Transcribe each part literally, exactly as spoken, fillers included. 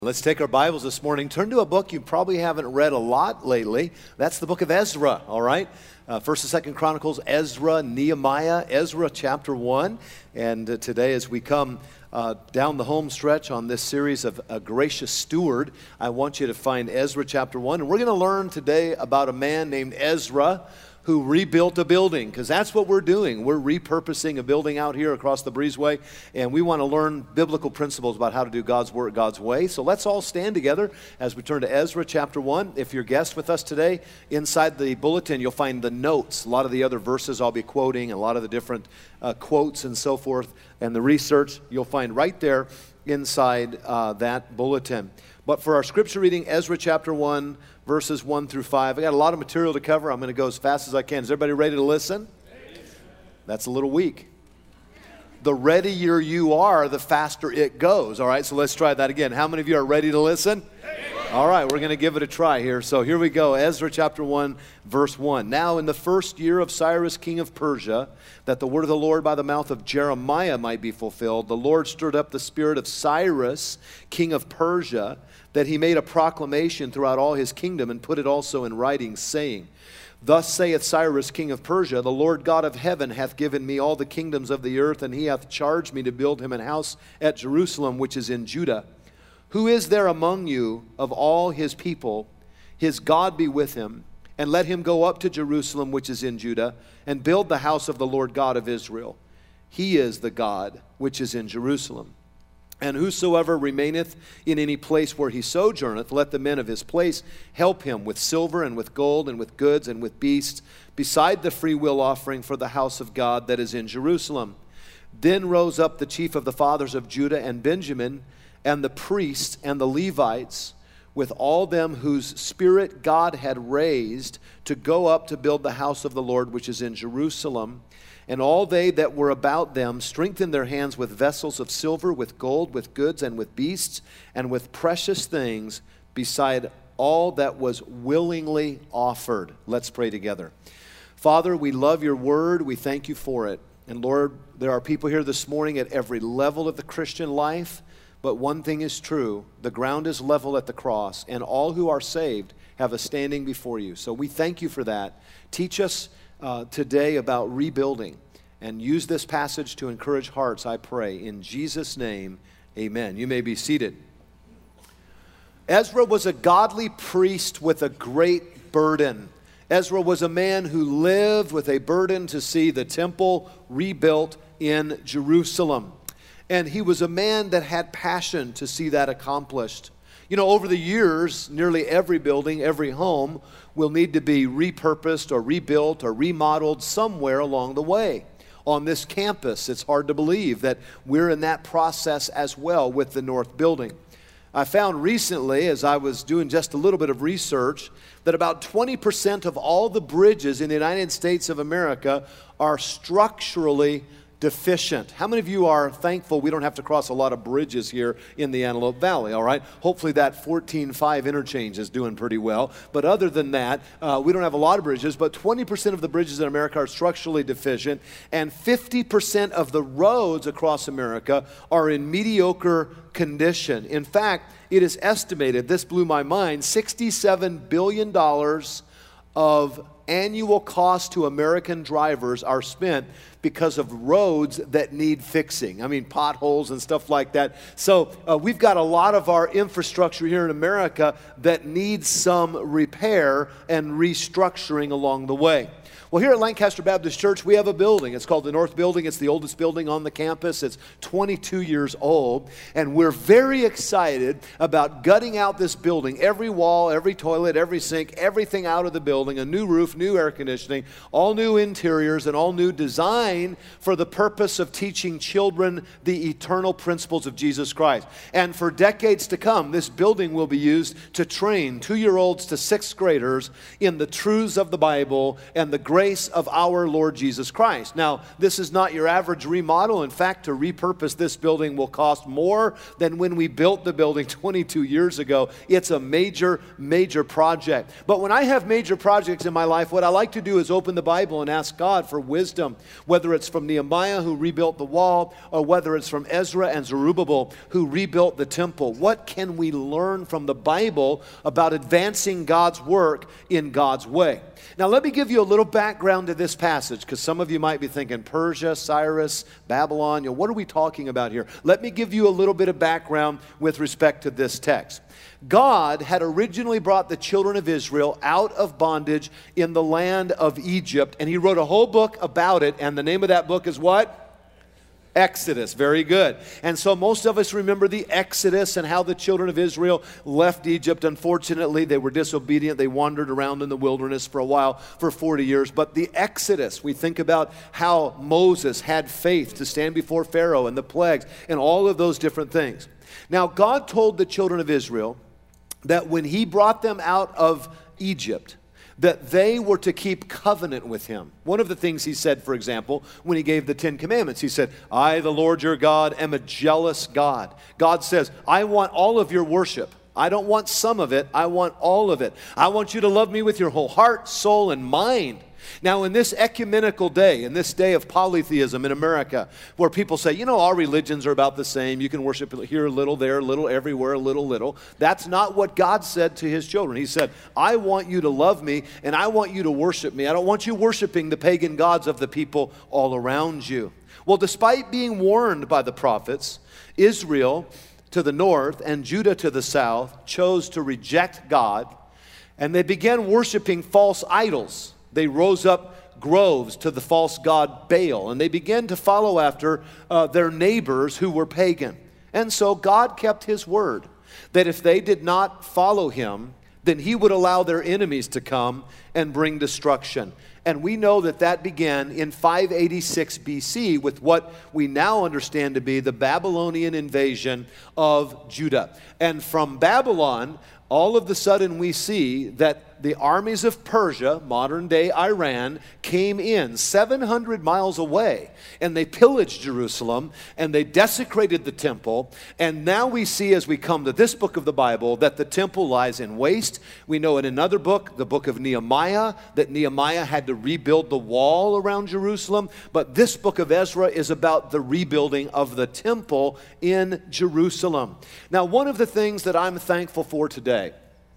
Let's take our Bibles this morning. Turn to a book you probably haven't read a lot lately. That's the book of Ezra, all right? Uh, First and Second Chronicles, Ezra, Nehemiah, Ezra chapter one. And uh, today as we come uh, down the home stretch on this series of A Gracious Steward, I want you to find Ezra chapter one. And we're going to learn today about a man named Ezra who rebuilt a building, because that's what we're doing. We're repurposing a building out here across the breezeway, and we want to learn biblical principles about how to do God's work God's way. So let's all stand together as we turn to Ezra chapter one. If you're a guest with us today, inside the bulletin you'll find the notes, a lot of the other verses I'll be quoting, a lot of the different uh, quotes and so forth, and the research you'll find right there inside uh, that bulletin. But for our scripture reading, Ezra chapter one, verses one through five. I got a lot of material to cover. I'm going to go as fast as I can. Is everybody ready to listen? That's a little weak. The readier you are, the faster it goes. All right, so let's try that again. How many of you are ready to listen? All right, we're going to give it a try here. So here we go. Ezra chapter one, verse one. Now in the first year of Cyrus, king of Persia, that the word of the Lord by the mouth of Jeremiah might be fulfilled, the Lord stirred up the spirit of Cyrus, king of Persia, that he made a proclamation throughout all his kingdom and put it also in writing, saying, Thus saith Cyrus, king of Persia, the Lord God of heaven hath given me all the kingdoms of the earth, and he hath charged me to build him an house at Jerusalem, which is in Judah. Who is there among you of all his people? His God be with him, and let him go up to Jerusalem, which is in Judah, and build the house of the Lord God of Israel. He is the God which is in Jerusalem. And whosoever remaineth in any place where he sojourneth, let the men of his place help him with silver and with gold and with goods and with beasts, beside the freewill offering for the house of God that is in Jerusalem. Then rose up the chief of the fathers of Judah and Benjamin, and the priests and the Levites, with all them whose spirit God had raised, to go up to build the house of the Lord which is in Jerusalem. And all they that were about them strengthened their hands with vessels of silver, with gold, with goods, and with beasts, and with precious things, beside all that was willingly offered. Let's pray together. Father, we love your word. We thank you for it. And Lord, there are people here this morning at every level of the Christian life, but one thing is true. The ground is level at the cross, and all who are saved have a standing before you. So we thank you for that. Teach us Uh, today about rebuilding, and use this passage to encourage hearts, I pray. In Jesus' name, amen. You may be seated. Ezra was a godly priest with a great burden. Ezra was a man who lived with a burden to see the temple rebuilt in Jerusalem. And he was a man that had passion to see that accomplished. You know, over the years, nearly every building, every home will need to be repurposed or rebuilt or remodeled somewhere along the way. On this campus, it's hard to believe that we're in that process as well with the North Building. I found recently, as I was doing just a little bit of research, that about twenty percent of all the bridges in the United States of America are structurally deficient. How many of you are thankful we don't have to cross a lot of bridges here in the Antelope Valley, all right? Hopefully that fourteen five interchange is doing pretty well. But other than that, uh, we don't have a lot of bridges, but twenty percent of the bridges in America are structurally deficient, and fifty percent of the roads across America are in mediocre condition. In fact, it is estimated, this blew my mind, sixty-seven billion dollars of annual cost to American drivers are spent because of roads that need fixing. I mean, potholes and stuff like that. So uh, we've got a lot of our infrastructure here in America that needs some repair and restructuring along the way. Well, here at Lancaster Baptist Church, we have a building. It's called the North Building. It's the oldest building on the campus. It's twenty-two years old. And we're very excited about gutting out this building. Every wall, every toilet, every sink, everything out of the building. A new roof, new air conditioning, all new interiors, and all new design for the purpose of teaching children the eternal principles of Jesus Christ. And for decades to come, this building will be used to train two-year-olds to sixth graders in the truths of the Bible and the grace of our Lord Jesus Christ. Now, this is not your average remodel. In fact, to repurpose this building will cost more than when we built the building twenty-two years ago. It's a major, major project. But when I have major projects in my life, what I like to do is open the Bible and ask God for wisdom, whether whether it's from Nehemiah who rebuilt the wall, or whether it's from Ezra and Zerubbabel who rebuilt the temple. What can we learn from the Bible about advancing God's work in God's way? Now, let me give you a little background to this passage, because some of you might be thinking, Persia, Cyrus, Babylon, you know, what are we talking about here? Let me give you a little bit of background with respect to this text. God had originally brought the children of Israel out of bondage in the land of Egypt, and he wrote a whole book about it, and the name of that book is what? Exodus. Very good. And so most of us remember the Exodus and how the children of Israel left Egypt. Unfortunately, they were disobedient. They wandered around in the wilderness for a while, for forty years. But the Exodus, we think about how Moses had faith to stand before Pharaoh and the plagues and all of those different things. Now, God told the children of Israel that when he brought them out of Egypt, that they were to keep covenant with him. One of the things he said, for example, when he gave the Ten Commandments, he said, I, the Lord your God, am a jealous God. God says, I want all of your worship. I don't want some of it. I want all of it. I want you to love me with your whole heart, soul, and mind. Now, in this ecumenical day, in this day of polytheism in America, where people say, you know, all religions are about the same. You can worship here a little, there a little, everywhere a little, little. That's not what God said to his children. He said, I want you to love me, and I want you to worship me. I don't want you worshiping the pagan gods of the people all around you. Well, despite being warned by the prophets, Israel to the north and Judah to the south chose to reject God, and they began worshiping false idols. They rose up groves to the false god Baal, and they began to follow after uh, their neighbors who were pagan. And so God kept his word that if they did not follow him, then he would allow their enemies to come and bring destruction. And we know that that began in five eighty-six B C with what we now understand to be the Babylonian invasion of Judah. And from Babylon, all of a sudden we see that the armies of Persia, modern-day Iran, came in seven hundred miles away, and they pillaged Jerusalem, and they desecrated the temple. And now we see, as we come to this book of the Bible, that the temple lies in waste. We know in another book, the book of Nehemiah, that Nehemiah had to rebuild the wall around Jerusalem. But this book of Ezra is about the rebuilding of the temple in Jerusalem. Now, one of the things that I'm thankful for today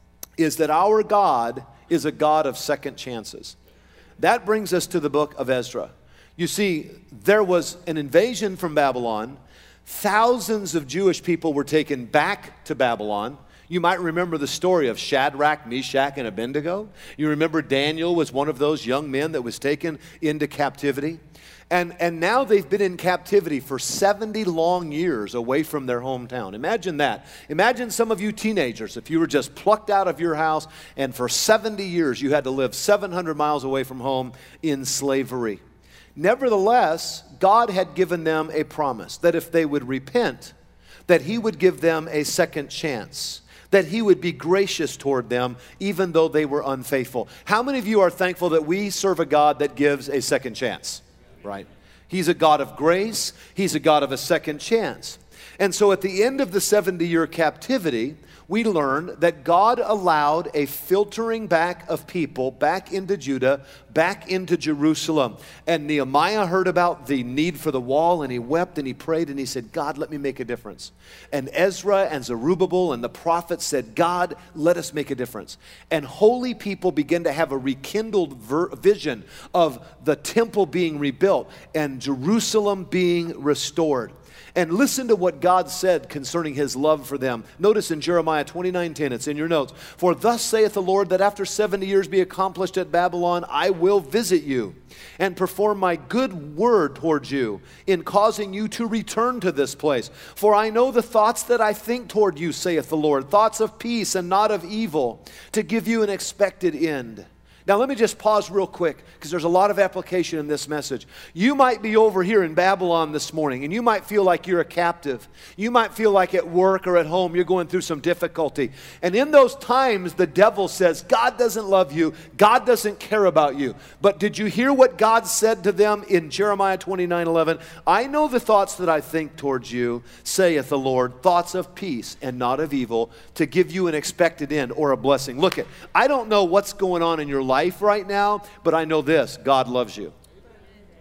is that our God is a God of second chances. That brings us to the book of Ezra. You see, there was an invasion from Babylon. Thousands of Jewish people were taken back to Babylon. You might remember the story of Shadrach, Meshach, and Abednego. You remember Daniel was one of those young men that was taken into captivity. And, and now they've been in captivity for seventy long years away from their hometown. Imagine that. Imagine some of you teenagers, if you were just plucked out of your house and for seventy years you had to live seven hundred miles away from home in slavery. Nevertheless, God had given them a promise that if they would repent, that he would give them a second chance, that he would be gracious toward them even though they were unfaithful. How many of you are thankful that we serve a God that gives a second chance? Right? He's a God of grace. He's a God of a second chance. And so at the end of the seventy-year captivity, we learn that God allowed a filtering back of people back into Judah, back into Jerusalem. And Nehemiah heard about the need for the wall, and he wept and he prayed and he said, God, let me make a difference. And Ezra and Zerubbabel and the prophets said, God, let us make a difference. And holy people began to have a rekindled ver- vision of the temple being rebuilt and Jerusalem being restored. And listen to what God said concerning his love for them. Notice in Jeremiah twenty-nine ten, it's in your notes. For thus saith the Lord, that after seventy years be accomplished at Babylon, I will visit you and perform my good word towards you in causing you to return to this place. For I know the thoughts that I think toward you, saith the Lord, thoughts of peace and not of evil, to give you an expected end. Now let me just pause real quick, because there's a lot of application in this message. You might be over here in Babylon this morning, and you might feel like you're a captive. You might feel like at work or at home you're going through some difficulty. And in those times, the devil says, God doesn't love you. God doesn't care about you. But did you hear what God said to them in Jeremiah twenty-nine eleven? I know the thoughts that I think towards you, saith the Lord, thoughts of peace and not of evil, to give you an expected end or a blessing. Look, it. I don't know what's going on in your life. life right now, but I know this, God loves you.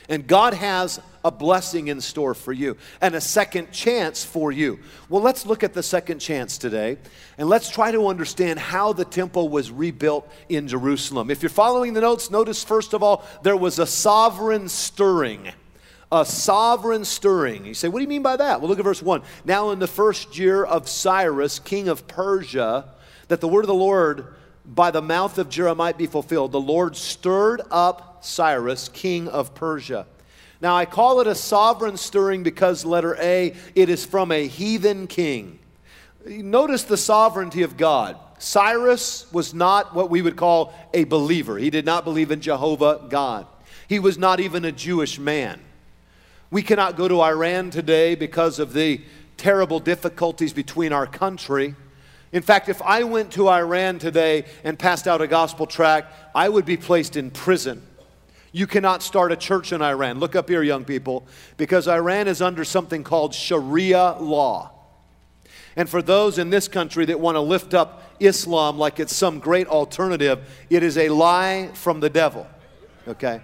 And God has a blessing in store for you and a second chance for you. Well, let's look at the second chance today, and let's try to understand how the temple was rebuilt in Jerusalem. If you're following the notes, notice first of all, there was a sovereign stirring. A sovereign stirring. You say, what do you mean by that? Well, look at verse one. Now in the first year of Cyrus, king of Persia, that the word of the Lord by the mouth of Jeremiah might be fulfilled, the Lord stirred up Cyrus, king of Persia. Now I call it a sovereign stirring because, letter A, it is from a heathen king. Notice the sovereignty of God. Cyrus was not what we would call a believer. He did not believe in Jehovah God. He was not even a Jewish man. We cannot go to Iran today because of the terrible difficulties between our country. In fact, if I went to Iran today and passed out a gospel tract, I would be placed in prison. You cannot start a church in Iran. Look up here, young people, because Iran is under something called Sharia law. And for those in this country that want to lift up Islam like it's some great alternative, it is a lie from the devil, okay?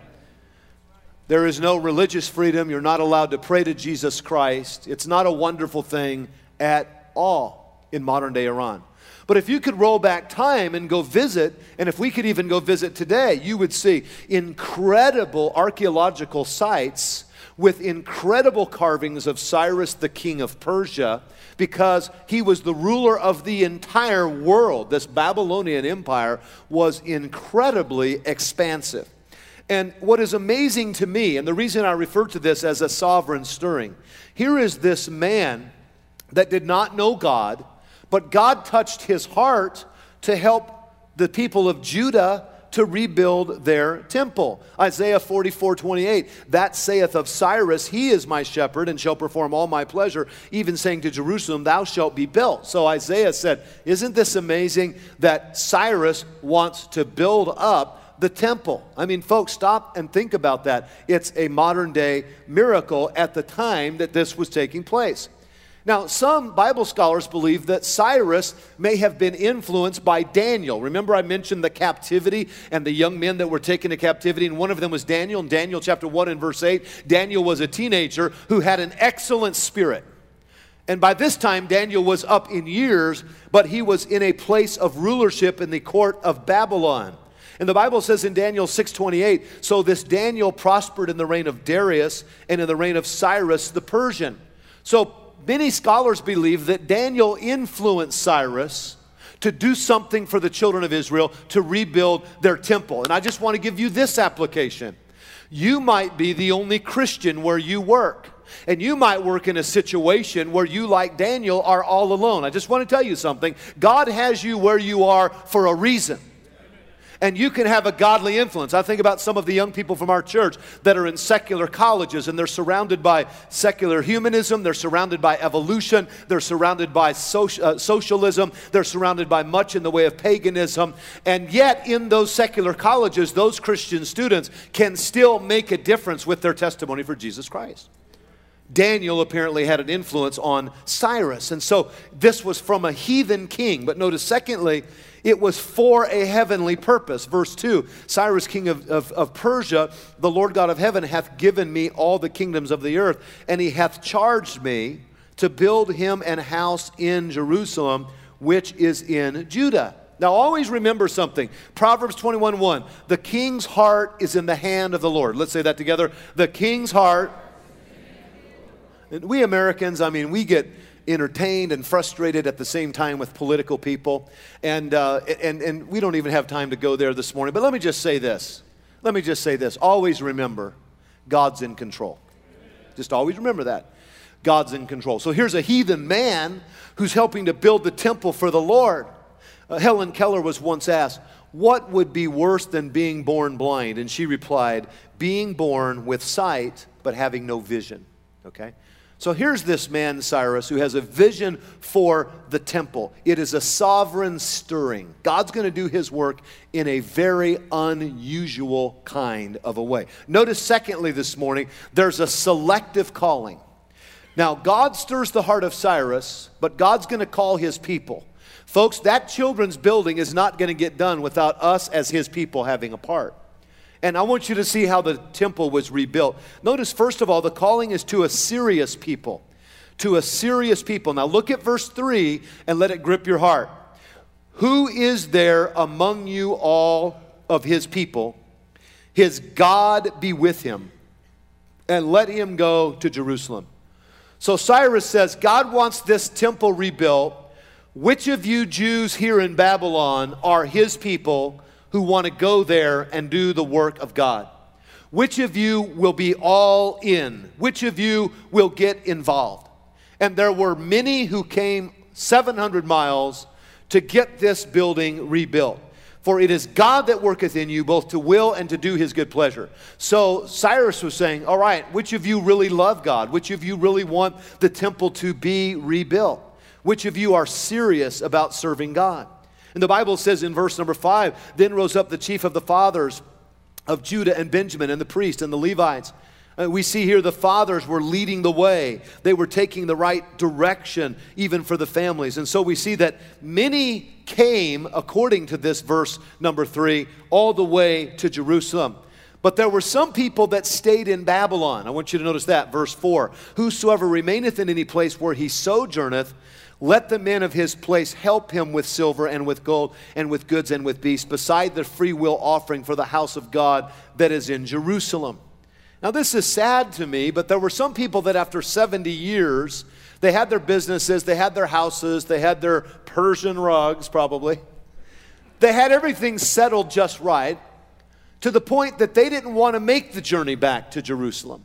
There is no religious freedom. You're not allowed to pray to Jesus Christ. It's not a wonderful thing at all in modern-day Iran. But if you could roll back time and go visit, and if we could even go visit today, you would see incredible archaeological sites with incredible carvings of Cyrus, the king of Persia, because he was the ruler of the entire world. This Babylonian empire was incredibly expansive. And what is amazing to me, and the reason I refer to this as a sovereign stirring, here is this man that did not know God, but God touched his heart to help the people of Judah to rebuild their temple. Isaiah forty-four twenty-eight, that saith of Cyrus, he is my shepherd and shall perform all my pleasure, even saying to Jerusalem, thou shalt be built. So Isaiah said, isn't this amazing that Cyrus wants to build up the temple? I mean, folks, stop and think about that. It's a modern day miracle at the time that this was taking place. Now, some Bible scholars believe that Cyrus may have been influenced by Daniel. Remember I mentioned the captivity and the young men that were taken to captivity, and one of them was Daniel. In Daniel chapter one and verse eight, Daniel was a teenager who had an excellent spirit. And by this time, Daniel was up in years, but he was in a place of rulership in the court of Babylon. And the Bible says in Daniel six twenty-eight, so this Daniel prospered in the reign of Darius and in the reign of Cyrus the Persian. So many scholars believe that Daniel influenced Cyrus to do something for the children of Israel to rebuild their temple. And I just want to give you this application. You might be the only Christian where you work. And you might work in a situation where you, like Daniel, are all alone. I just want to tell you something. God has you where you are for a reason. And you can have a godly influence. I think about some of the young people from our church that are in secular colleges, and they're surrounded by secular humanism, they're surrounded by evolution, they're surrounded by social, uh, socialism, they're surrounded by much in the way of paganism. And yet in those secular colleges, those Christian students can still make a difference with their testimony for Jesus Christ. Daniel apparently had an influence on Cyrus. And so this was from a heathen king. But notice, secondly, it was for a heavenly purpose. Verse two, Cyrus, king of, of, of Persia, the Lord God of heaven hath given me all the kingdoms of the earth, and he hath charged me to build him an house in Jerusalem, which is in Judah. Now always remember something. Proverbs twenty-one one, the king's heart is in the hand of the Lord. Let's say that together. The king's heart. And we Americans, I mean, we get entertained and frustrated at the same time with political people. And, uh, and, and we don't even have time to go there this morning. But let me just say this. Let me just say this. Always remember, God's in control. Just always remember that. God's in control. So here's a heathen man who's helping to build the temple for the Lord. Uh, Helen Keller was once asked, what would be worse than being born blind? And she replied, being born with sight but having no vision. Okay? So here's this man, Cyrus, who has a vision for the temple. It is a sovereign stirring. God's going to do his work in a very unusual kind of a way. Notice, secondly, this morning, there's a selective calling. Now, God stirs the heart of Cyrus, but God's going to call his people. Folks, that children's building is not going to get done without us as his people having a part. And I want you to see how the temple was rebuilt. Notice, first of all, the calling is to a serious people. To a serious people. Now look at verse three and let it grip your heart. Who is there among you all of his people? His God be with him, and let him go to Jerusalem. So Cyrus says, God wants this temple rebuilt. Which of you Jews here in Babylon are his people who want to go there and do the work of God? Which of you will be all in? Which of you will get involved? And there were many who came seven hundred miles to get this building rebuilt. For it is God that worketh in you both to will and to do his good pleasure. So Cyrus was saying, all right, which of you really love God? Which of you really want the temple to be rebuilt? Which of you are serious about serving God? And the Bible says in verse number five, then rose up the chief of the fathers of Judah and Benjamin and the priests and the Levites. Uh, we see here the fathers were leading the way. They were taking the right direction even for the families. And so we see that many came, according to this verse number three, all the way to Jerusalem. But there were some people that stayed in Babylon. I want you to notice that, verse four. Whosoever remaineth in any place where he sojourneth, let the men of his place help him with silver and with gold and with goods and with beasts, beside the free will offering for the house of God that is in Jerusalem. Now this is sad to me, but there were some people that after seventy years, they had their businesses, they had their houses, they had their Persian rugs probably. They had everything settled just right, to the point that they didn't want to make the journey back to Jerusalem.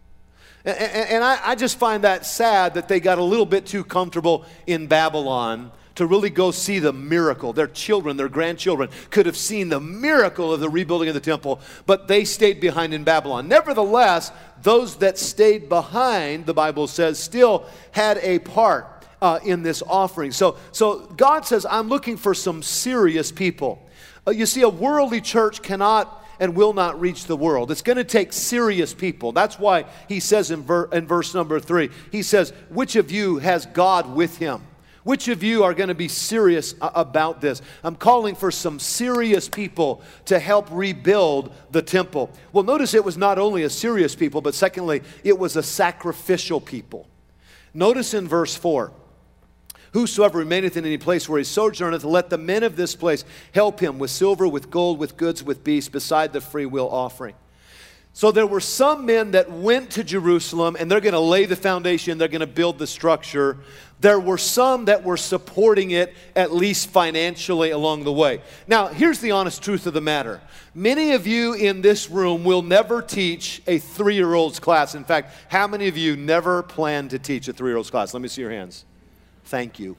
And, and, and I, I just find that sad that they got a little bit too comfortable in Babylon to really go see the miracle. Their children, their grandchildren could have seen the miracle of the rebuilding of the temple, but they stayed behind in Babylon. Nevertheless, those that stayed behind, the Bible says, still had a part uh, in this offering. So, so God says, I'm looking for some serious people. Uh, you see, a worldly church cannot and will not reach the world. It's going to take serious people. That's why he says in, ver- in verse number three, he says, which of you has God with him? Which of you are going to be serious about this? I'm calling for some serious people to help rebuild the temple. Well, notice it was not only a serious people, but secondly, it was a sacrificial people. Notice in verse four, whosoever remaineth in any place where he sojourneth, let the men of this place help him with silver, with gold, with goods, with beasts, beside the free will offering. So there were some men that went to Jerusalem, and they're going to lay the foundation, they're going to build the structure. There were some that were supporting it, at least financially, along the way. Now, here's the honest truth of the matter. Many of you in this room will never teach a three-year-old's class. In fact, how many of you never plan to teach a three-year-old's class? Let me see your hands. Thank you.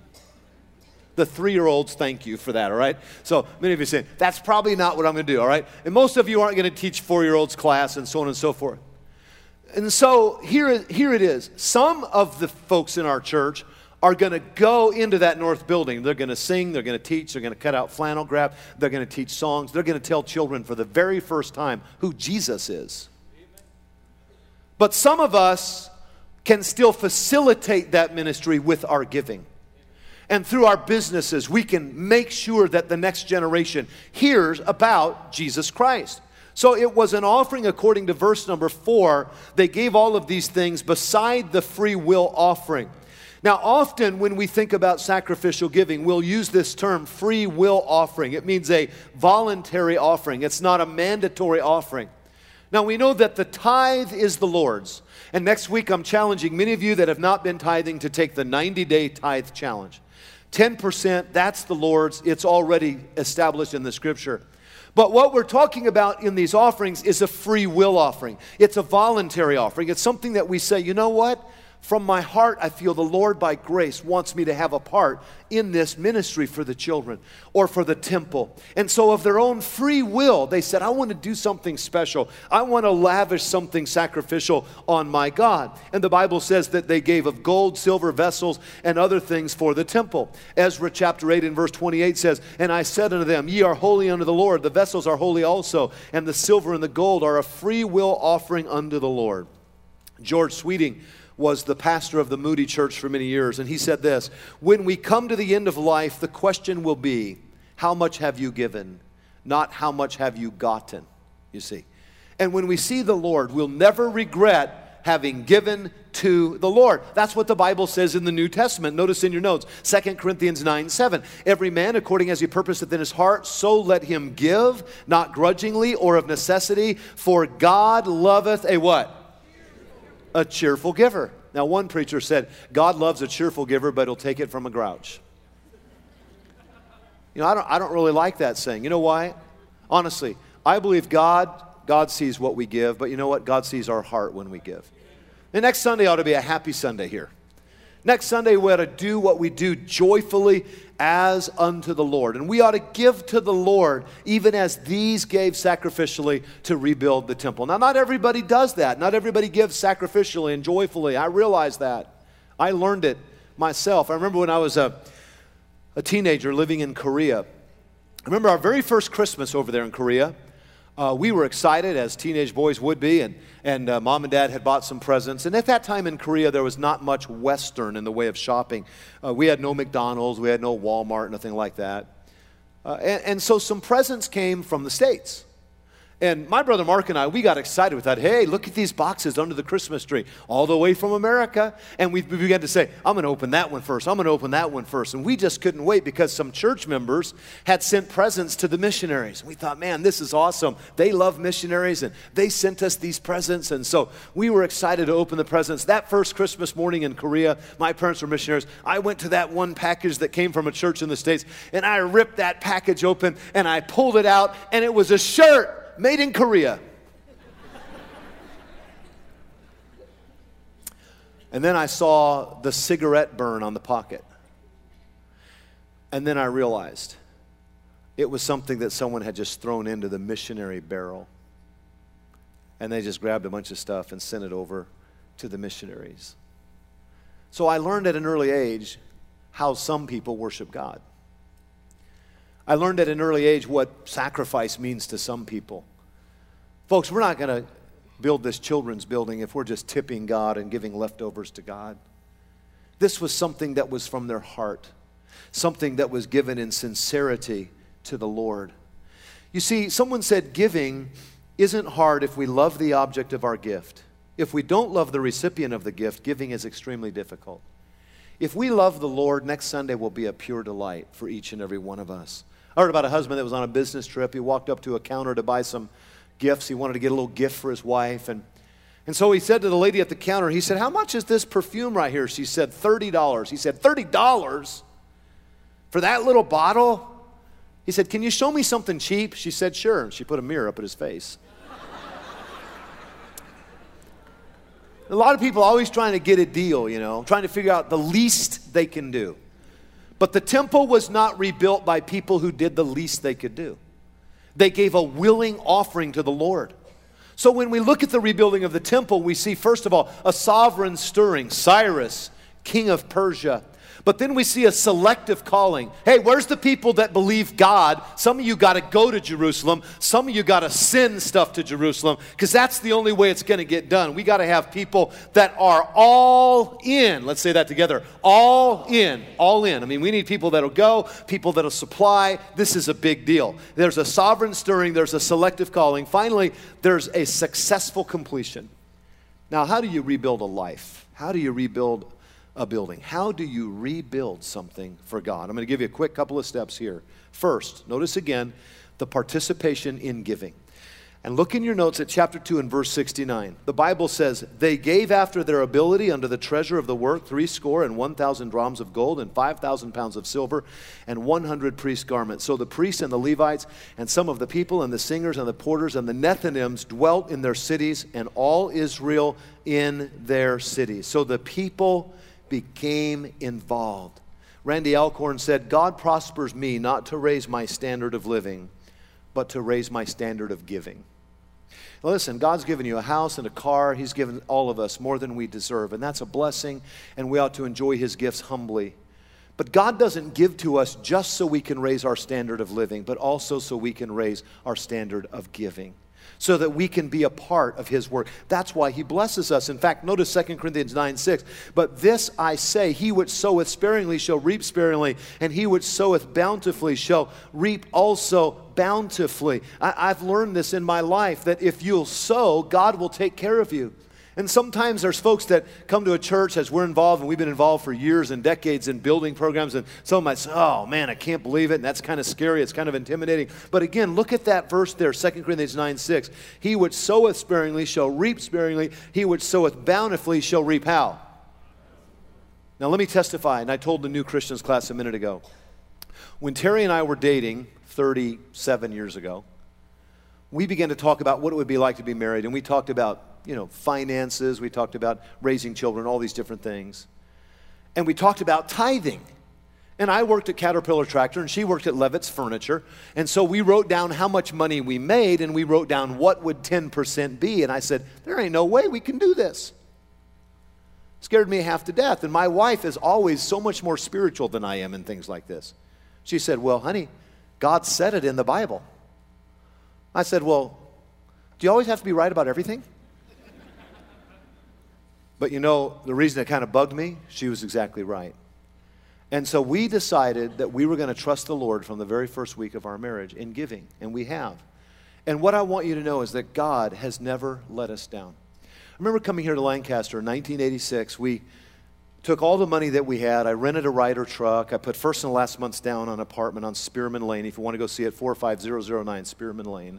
The three-year-olds, thank you for that, all right? So many of you say, that's probably not what I'm going to do, all right? And most of you aren't going to teach four-year-olds class and so on and so forth. And so here, here it is. Some of the folks in our church are going to go into that north building. They're going to sing, they're going to teach, they're going to cut out flannel graph, they're going to teach songs, they're going to tell children for the very first time who Jesus is. But some of us can still facilitate that ministry with our giving. And through our businesses, we can make sure that the next generation hears about Jesus Christ. So it was an offering according to verse number four. They gave all of these things beside the free will offering. Now, often when we think about sacrificial giving, we'll use this term free will offering. It means a voluntary offering. It's not a mandatory offering. Now, we know that the tithe is the Lord's. And next week, I'm challenging many of you that have not been tithing to take the ninety-day tithe challenge. ten percent, that's the Lord's. It's already established in the Scripture. But what we're talking about in these offerings is a free will offering. It's a voluntary offering. It's something that we say, you know what? From my heart, I feel the Lord by grace wants me to have a part in this ministry for the children or for the temple. And so of their own free will, they said, I want to do something special. I want to lavish something sacrificial on my God. And the Bible says that they gave of gold, silver, vessels, and other things for the temple. Ezra chapter eight and verse twenty-eight says, and I said unto them, ye are holy unto the Lord. The vessels are holy also, and the silver and the gold are a free will offering unto the Lord. George Sweeting was the pastor of the Moody Church for many years, and he said this, when we come to the end of life, the question will be, how much have you given, not how much have you gotten, you see. And when we see the Lord, we'll never regret having given to the Lord. That's what the Bible says in the New Testament. Notice in your notes, Second Corinthians nine seven. Every man according as he purposeth in his heart, so let him give, not grudgingly or of necessity, for God loveth a what? A cheerful giver. Now one preacher said, God loves a cheerful giver, but he'll take it from a grouch. You know, I don't, I don't really like that saying. You know why? Honestly, I believe God, God sees what we give, but you know what? God sees our heart when we give. The next Sunday ought to be a happy Sunday here. Next Sunday we ought to do what we do joyfully as unto the Lord. And we ought to give to the Lord even as these gave sacrificially to rebuild the temple. Now, not everybody does that. Not everybody gives sacrificially and joyfully. I realize that. I learned it myself. I remember when I was a, a teenager living in Korea. I remember our very first Christmas over there in Korea. Uh, we were excited, as teenage boys would be, and, and uh, Mom and Dad had bought some presents. And at that time in Korea, there was not much Western in the way of shopping. Uh, we had no McDonald's, we had no Walmart, nothing like that. Uh, and, and so some presents came from the States. And my brother Mark and I, we got excited with that. Hey, look at these boxes under the Christmas tree, all the way from America. And we began to say, I'm going to open that one first. I'm going to open that one first. And we just couldn't wait because some church members had sent presents to the missionaries. We thought, man, this is awesome. They love missionaries, and they sent us these presents. And so we were excited to open the presents. That first Christmas morning in Korea, my parents were missionaries. I went to that one package that came from a church in the States, and I ripped that package open, and I pulled it out, and it was a shirt made in Korea. And then I saw the cigarette burn on the pocket. And then I realized it was something that someone had just thrown into the missionary barrel. And they just grabbed a bunch of stuff and sent it over to the missionaries. So I learned at an early age how some people worship God. I learned at an early age what sacrifice means to some people. Folks, we're not going to build this children's building if we're just tipping God and giving leftovers to God. This was something that was from their heart, something that was given in sincerity to the Lord. You see, someone said giving isn't hard if we love the object of our gift. If we don't love the recipient of the gift, giving is extremely difficult. If we love the Lord, next Sunday will be a pure delight for each and every one of us. I heard about a husband that was on a business trip. He walked up to a counter to buy some gifts. He wanted to get a little gift for his wife. And, and so he said to the lady at the counter, he said, how much is this perfume right here? She said, thirty dollars. He said, thirty dollars for that little bottle? He said, can you show me something cheap? She said, sure. And she put a mirror up at his face. A lot of people are always trying to get a deal, you know, trying to figure out the least they can do. But the temple was not rebuilt by people who did the least they could do. They gave a willing offering to the Lord. So when we look at the rebuilding of the temple, we see, first of all, a sovereign stirring, Cyrus, king of Persia. But then we see a selective calling. Hey, where's the people that believe God? Some of you got to go to Jerusalem. Some of you got to send stuff to Jerusalem, because that's the only way it's going to get done. We got to have people that are all in. Let's say that together. All in. All in. I mean, we need people that'll go, people that'll supply. This is a big deal. There's a sovereign stirring. There's a selective calling. Finally, there's a successful completion. Now, how do you rebuild a life? How do you rebuild a building? How do you rebuild something for God? I'm going to give you a quick couple of steps here. First, notice again the participation in giving. And look in your notes at chapter two and verse sixty-nine. The Bible says, they gave after their ability unto the treasure of the work three score and one thousand drams of gold and five thousand pounds of silver and one hundred priest garments. So the priests and the Levites and some of the people and the singers and the porters and the Nethinims dwelt in their cities, and all Israel in their cities. So the people became involved. Randy Alcorn said, God prospers me not to raise my standard of living, but to raise my standard of giving. Now listen, God's given you a house and a car. He's given all of us more than we deserve, and that's a blessing, and we ought to enjoy His gifts humbly. But God doesn't give to us just so we can raise our standard of living, but also so we can raise our standard of giving, so that we can be a part of His work. That's why He blesses us. In fact, notice Second Corinthians nine six. But this I say, he which soweth sparingly shall reap sparingly, and he which soweth bountifully shall reap also bountifully. I, I've learned this in my life, that if you'll sow, God will take care of you. And sometimes there's folks that come to a church as we're involved, and we've been involved for years and decades in building programs, and some might say, oh man, I can't believe it, and that's kind of scary, it's kind of intimidating. But again, look at that verse there, Second Corinthians nine six. He which soweth sparingly shall reap sparingly. He which soweth bountifully shall reap how? Now let me testify, and I told the New Christians class a minute ago. When Terry and I were dating thirty-seven years ago, we began to talk about what it would be like to be married, and we talked about, you know, finances, we talked about raising children, all these different things. And we talked about tithing. And I worked at Caterpillar Tractor, and she worked at Levitt's Furniture. And so we wrote down how much money we made, and we wrote down what would ten percent be. And I said, there ain't no way we can do this. Scared me half to death. And my wife is always so much more spiritual than I am in things like this. She said, well, honey, God said it in the Bible. I said, well, do you always have to be right about everything? But you know, the reason it kind of bugged me, she was exactly right. And so we decided that we were going to trust the Lord from the very first week of our marriage in giving, and we have. And what I want you to know is that God has never let us down. I remember coming here to Lancaster in nineteen eighty-six. We took all the money that we had. I rented a Ryder truck. I put first and last months down on an apartment on Spearman Lane. If you want to go see it, four five zero zero nine Spearman Lane.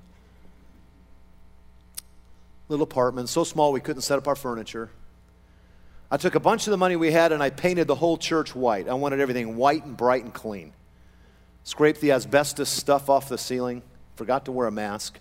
Little apartment, so small we couldn't set up our furniture. I took a bunch of the money we had and I painted the whole church white. I wanted everything white and bright and clean. Scraped the asbestos stuff off the ceiling. Forgot to wear a mask.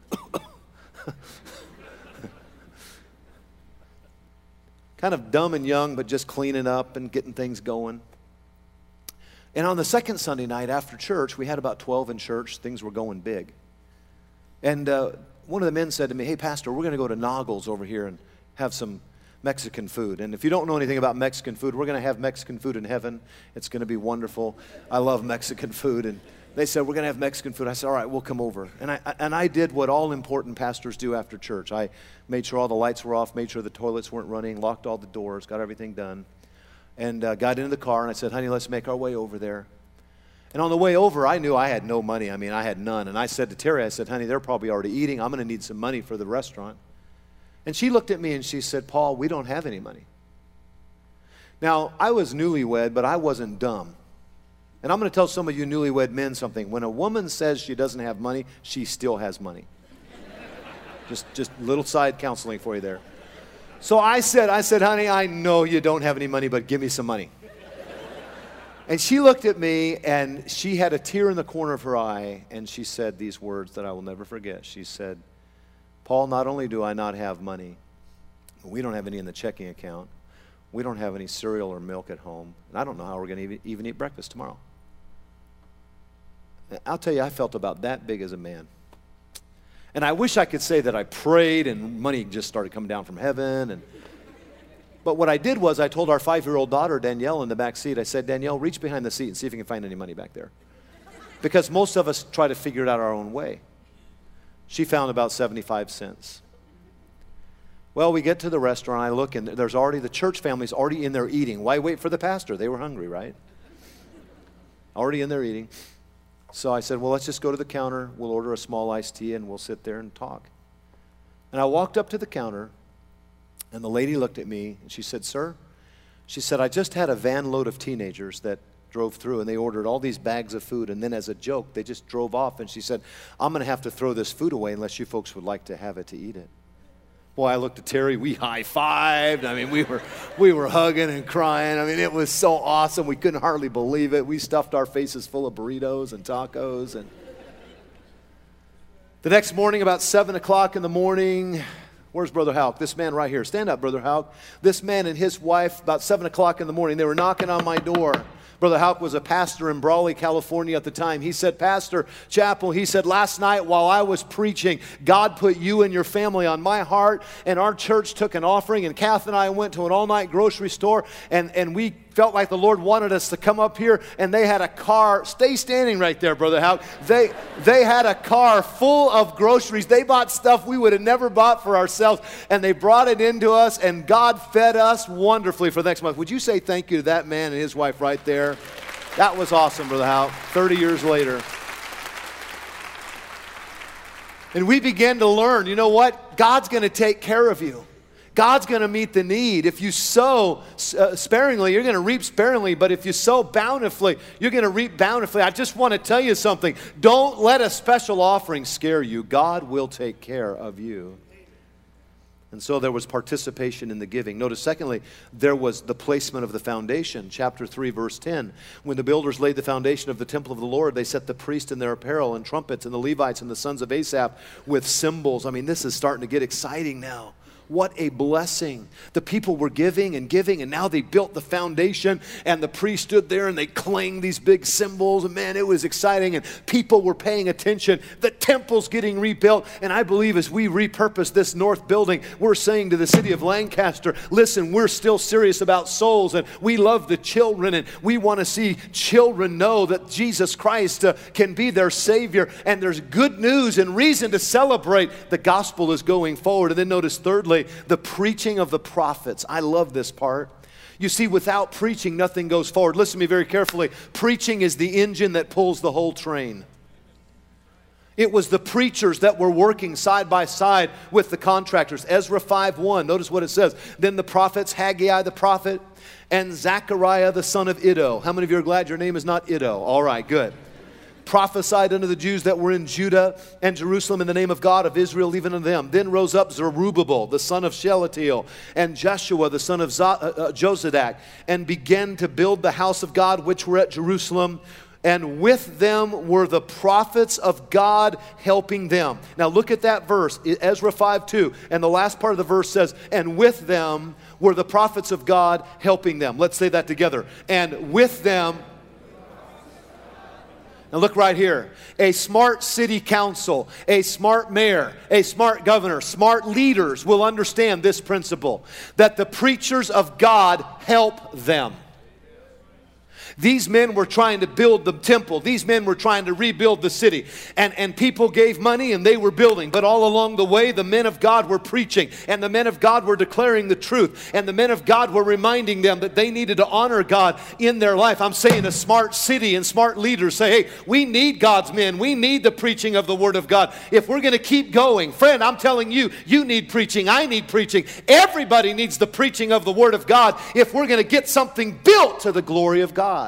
Kind of dumb and young, but just cleaning up and getting things going. And on the second Sunday night after church, we had about twelve in church. Things were going big. And uh, one of the men said to me, hey, Pastor, we're going to go to Noggles over here and have some Mexican food. And if you don't know anything about Mexican food, we're going to have Mexican food in heaven. It's going to be wonderful. I love Mexican food. And they said, we're going to have Mexican food. I said, all right, we'll come over. And I, and I did what all important pastors do after church. I made sure all the lights were off, made sure the toilets weren't running, locked all the doors, got everything done, and uh, got into the car. And I said, honey, let's make our way over there. And on the way over, I knew I had no money. I mean, I had none. And I said to Terry, I said, honey, they're probably already eating. I'm going to need some money for the restaurant. And she looked at me and she said, Paul, we don't have any money. Now, I was newlywed, but I wasn't dumb. And I'm going to tell some of you newlywed men something. When a woman says she doesn't have money, she still has money. just just little side counseling for you there. So I said, I said, honey, I know you don't have any money, but give me some money. And she looked at me, and she had a tear in the corner of her eye, and she said these words that I will never forget. She said, Paul, not only do I not have money, we don't have any in the checking account. We don't have any cereal or milk at home, and I don't know how we're going to even eat breakfast tomorrow. I'll tell you, I felt about that big as a man. And I wish I could say that I prayed and money just started coming down from heaven. And But what I did was I told our five-year-old daughter, Danielle, in the back seat, I said, Danielle, reach behind the seat and see if you can find any money back there. Because most of us try to figure it out our own way. She found about seventy-five cents. Well, we get to the restaurant, I look, and there's already, the church family's already in there eating. Why wait for the pastor? They were hungry, right? Already in there eating. So I said, well, let's just go to the counter. We'll order a small iced tea, and we'll sit there and talk. And I walked up to the counter, and the lady looked at me, and she said, sir, she said, I just had a van load of teenagers that drove through, and they ordered all these bags of food, and then as a joke, they just drove off, and she said, I'm going to have to throw this food away unless you folks would like to have it to eat it. Boy, I looked at Terry, we high-fived. I mean, we were we were hugging and crying. I mean, it was so awesome. We couldn't hardly believe it. We stuffed our faces full of burritos and tacos. And the next morning, about seven o'clock in the morning, where's Brother Houck? This man right here. Stand up, Brother Houck. This man and his wife, about seven o'clock in the morning, they were knocking on my door. Brother Houck was a pastor in Brawley, California at the time. He said, Pastor Chappell, he said, last night while I was preaching, God put you and your family on my heart, and our church took an offering, and Kath and I went to an all-night grocery store, and, and we felt like the Lord wanted us to come up here, and they had a car. Stay standing right there, Brother Houck. They, they had a car full of groceries. They bought stuff we would have never bought for ourselves, and they brought it into us, and God fed us wonderfully for the next month. Would you say thank you to that man and his wife right there? That was awesome, Brother Houck, thirty years later. And we began to learn, you know what? God's going to take care of you. God's going to meet the need. If you sow uh, sparingly, you're going to reap sparingly. But if you sow bountifully, you're going to reap bountifully. I just want to tell you something. Don't let a special offering scare you. God will take care of you. And so there was participation in the giving. Notice, secondly, there was the placement of the foundation. Chapter three, verse ten. When the builders laid the foundation of the temple of the Lord, they set the priests in their apparel and trumpets and the Levites and the sons of Asaph with cymbals. I mean, this is starting to get exciting now. What a blessing. The people were giving and giving, and now they built the foundation, and the priest stood there and they clanged these big cymbals, and man, it was exciting, and people were paying attention. The temple's getting rebuilt, and I believe as we repurpose this north building, we're saying to the city of Lancaster, listen, we're still serious about souls, and we love the children, and we want to see children know that Jesus Christ uh, can be their Savior, and there's good news and reason to celebrate. The gospel is going forward. And then notice thirdly, the preaching of the prophets. I love this part. You see, without preaching, nothing goes forward. Listen to me very carefully. Preaching is the engine that pulls the whole train. It was the preachers that were working side by side with the contractors. Ezra five one, notice what it says. Then the prophets, Haggai the prophet, and Zechariah the son of Iddo. How many of you are glad your name is not Iddo? All right, good. Prophesied unto the Jews that were in Judah and Jerusalem in the name of God of Israel, even unto them. Then rose up Zerubbabel, the son of Shealtiel, and Jeshua, the son of Z- uh, uh, Jozadak, and began to build the house of God, which were at Jerusalem. And with them were the prophets of God helping them. Now look at that verse, Ezra five two. And the last part of the verse says, and with them were the prophets of God helping them. Let's say that together. And with them... Now look right here. A smart city council, a smart mayor, a smart governor, smart leaders will understand this principle, that the preachers of God help them. These men were trying to build the temple. These men were trying to rebuild the city. And, and people gave money and they were building. But all along the way, the men of God were preaching. And the men of God were declaring the truth. And the men of God were reminding them that they needed to honor God in their life. I'm saying a smart city and smart leaders say, hey, we need God's men. We need the preaching of the Word of God. If we're going to keep going, friend, I'm telling you, you need preaching. I need preaching. Everybody needs the preaching of the Word of God if we're going to get something built to the glory of God.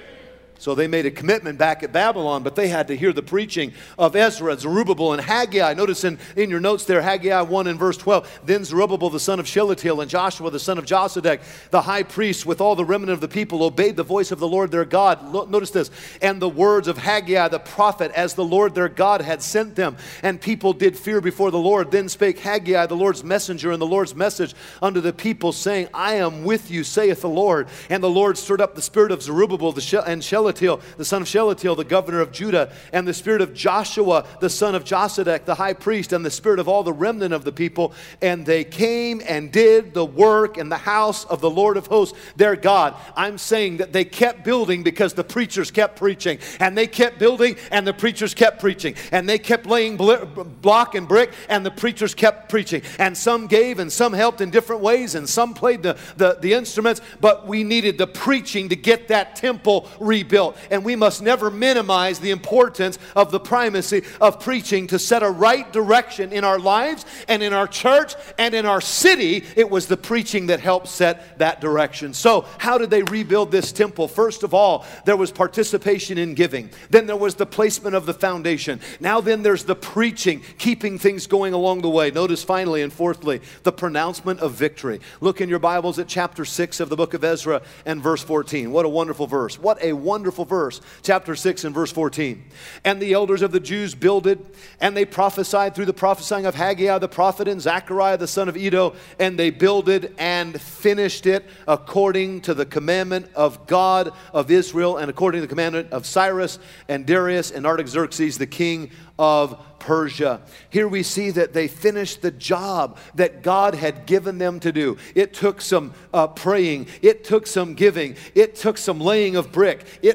So they made a commitment back at Babylon, but they had to hear the preaching of Ezra, Zerubbabel, and Haggai. Notice in, in your notes there, Haggai one and verse twelve. Then Zerubbabel the son of Shealtiel and Joshua the son of Jozadak, the high priest, with all the remnant of the people, obeyed the voice of the Lord their God. Lo- notice this. And the words of Haggai the prophet, as the Lord their God had sent them. And people did fear before the Lord. Then spake Haggai, the Lord's messenger, and the Lord's message unto the people, saying, I am with you, saith the Lord. And the Lord stirred up the spirit of Zerubbabel the She- and Shealtiel, the son of Shealtiel, the governor of Judah, and the spirit of Joshua, the son of Jozadak, the high priest, and the spirit of all the remnant of the people. And they came and did the work in the house of the Lord of hosts, their God. I'm saying that they kept building because the preachers kept preaching. And they kept building and the preachers kept preaching. And they kept laying block and brick and the preachers kept preaching. And some gave and some helped in different ways and some played the, the, the instruments. But we needed the preaching to get that temple rebuilt. And we must never minimize the importance of the primacy of preaching to set a right direction in our lives and in our church and in our city. It was the preaching that helped set that direction. So how did they rebuild this temple? First of all, there was participation in giving. Then there was the placement of the foundation. Now then there's the preaching, keeping things going along the way. Notice finally and fourthly, the pronouncement of victory. Look in your Bibles at chapter six of the book of Ezra and verse fourteen. What a wonderful verse. What a wonderful verse. Chapter six and verse fourteen. And the elders of the Jews builded, and they prophesied through the prophesying of Haggai the prophet and Zechariah the son of Iddo, and they builded and finished it according to the commandment of God of Israel and according to the commandment of Cyrus and Darius and Artaxerxes the king of Persia. Here we see that they finished the job that God had given them to do. It took some uh, praying. It took some giving. It took some laying of brick. It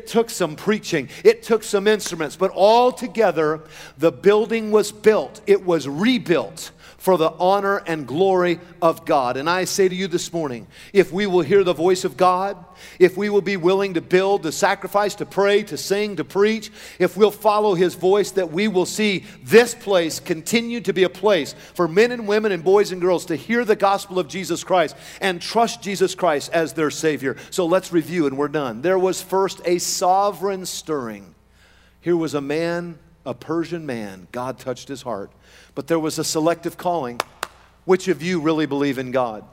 It took some preaching. It took some instruments. But all together, the building was built. It was rebuilt for the honor and glory of God. And I say to you this morning, if we will hear the voice of God, if we will be willing to build, to sacrifice, to pray, to sing, to preach, if we'll follow His voice, that we will see this place continue to be a place for men and women and boys and girls to hear the gospel of Jesus Christ and trust Jesus Christ as their Savior. So let's review and we're done. There was first a sovereign stirring. Here was a man, a Persian man. God touched his heart. But there was a selective calling. Which of you really believe in God?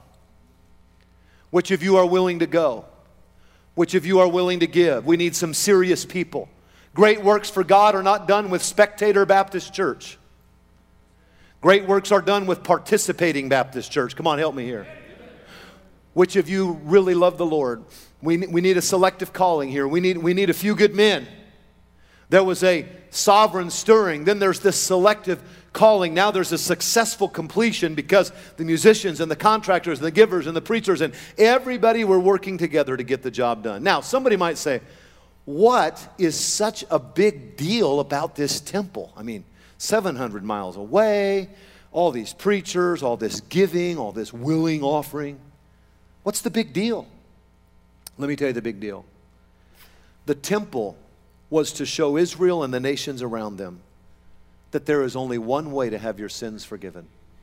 Which of you are willing to go? Which of you are willing to give? We need some serious people. Great works for God are not done with Spectator Baptist Church. Great works are done with Participating Baptist Church. Come on, help me here. Which of you really love the Lord? We, we need a selective calling here. We need, we need a few good men. There was a sovereign stirring. Then there's this selective calling. Now there's a successful completion because the musicians and the contractors and the givers and the preachers and everybody were working together to get the job done. Now, somebody might say, what is such a big deal about this temple? I mean, seven hundred miles away, all these preachers, all this giving, all this willing offering. What's the big deal? Let me tell you the big deal. The temple was to show Israel and the nations around them that there is only one way to have your sins forgiven.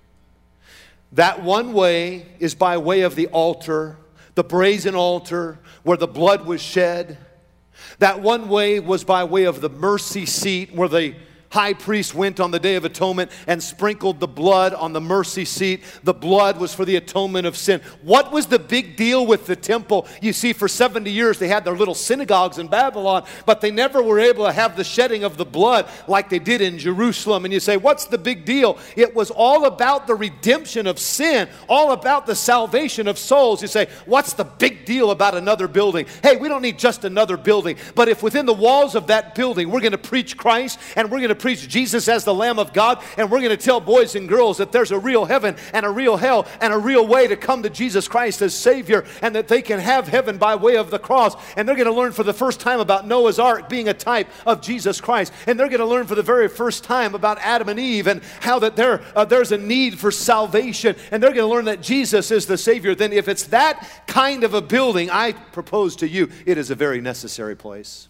That one way is by way of the altar, the brazen altar where the blood was shed. That one way was by way of the mercy seat where the high priest went on the Day of Atonement and sprinkled the blood on the mercy seat. The blood was for the atonement of sin. What was the big deal with the temple? You see, for seventy years they had their little synagogues in Babylon, but they never were able to have the shedding of the blood like they did in Jerusalem. And you say, what's the big deal? It was all about the redemption of sin, all about the salvation of souls. You say, what's the big deal about another building? Hey, we don't need just another building, but if within the walls of that building we're going to preach Christ and we're going to preach Jesus as the Lamb of God, and we're going to tell boys and girls that there's a real heaven and a real hell and a real way to come to Jesus Christ as Savior, and that they can have heaven by way of the cross. And they're going to learn for the first time about Noah's Ark being a type of Jesus Christ. And they're going to learn for the very first time about Adam and Eve and how that there, uh, there's a need for salvation. And they're going to learn that Jesus is the Savior. Then if it's that kind of a building, I propose to you, it is a very necessary place.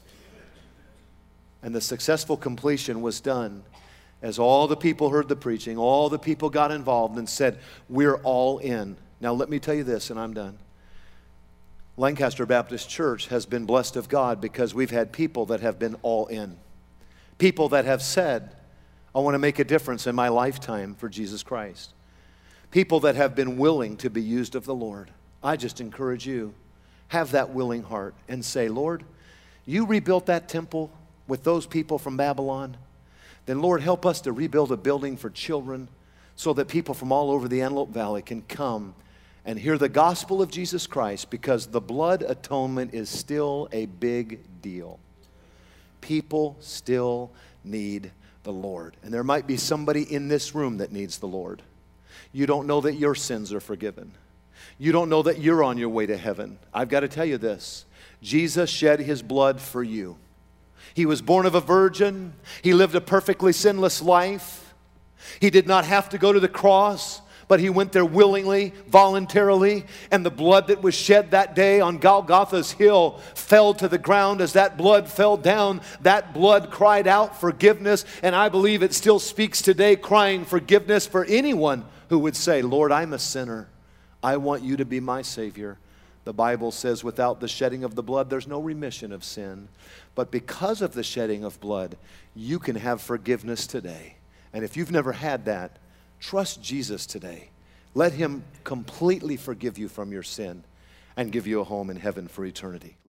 And the successful completion was done as all the people heard the preaching, all the people got involved and said, we're all in. Now let me tell you this, and I'm done. Lancaster Baptist Church has been blessed of God because we've had people that have been all in. People that have said, I want to make a difference in my lifetime for Jesus Christ. People that have been willing to be used of the Lord. I just encourage you, have that willing heart and say, Lord, you rebuilt that temple with those people from Babylon, then Lord, help us to rebuild a building for children so that people from all over the Antelope Valley can come and hear the gospel of Jesus Christ, because the blood atonement is still a big deal. People still need the Lord. And there might be somebody in this room that needs the Lord. You don't know that your sins are forgiven. You don't know that you're on your way to heaven. I've got to tell you this. Jesus shed His blood for you. He was born of a virgin. He lived a perfectly sinless life. He did not have to go to the cross, but He went there willingly, voluntarily. And the blood that was shed that day on Golgotha's hill fell to the ground. As that blood fell down, that blood cried out forgiveness. And I believe it still speaks today, crying forgiveness for anyone who would say, Lord, I'm a sinner. I want you to be my Savior. The Bible says without the shedding of the blood, there's no remission of sin. But because of the shedding of blood, you can have forgiveness today. And if you've never had that, trust Jesus today. Let Him completely forgive you from your sin and give you a home in heaven for eternity.